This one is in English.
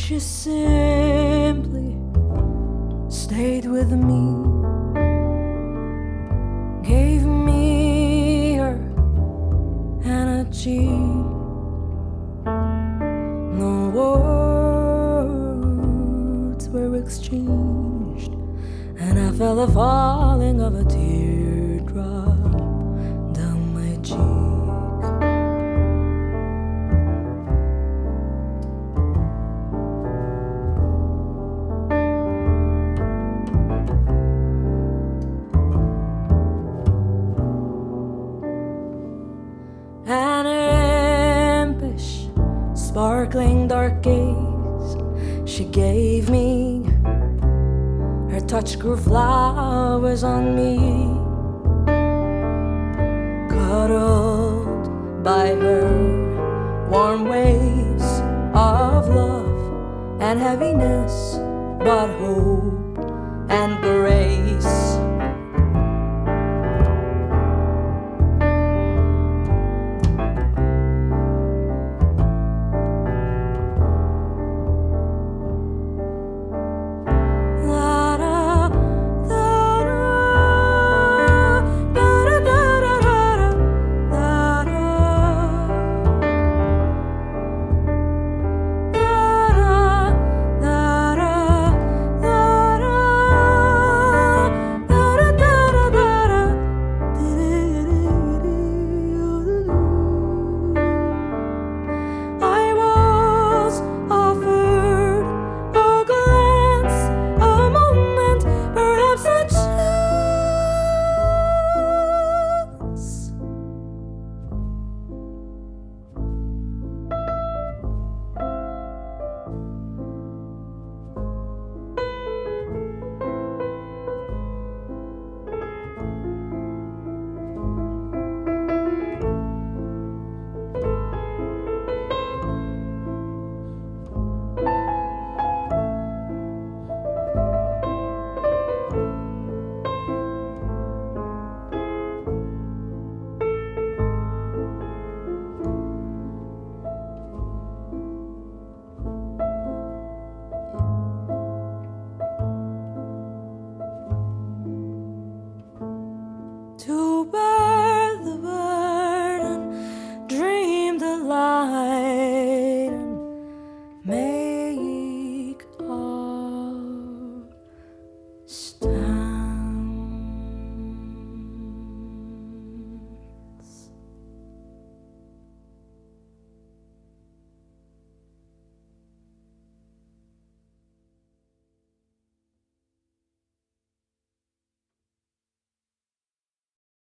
She simply stayed with me, gave me her energy. No words were exchanged, and I felt the falling of a teardrop down my cheek. An impish, sparkling dark gaze she gave me. Her touch grew flowers on me, cuddled by her warm waves of love and heaviness, but hope and grace. To bear the burden, dream the light, and make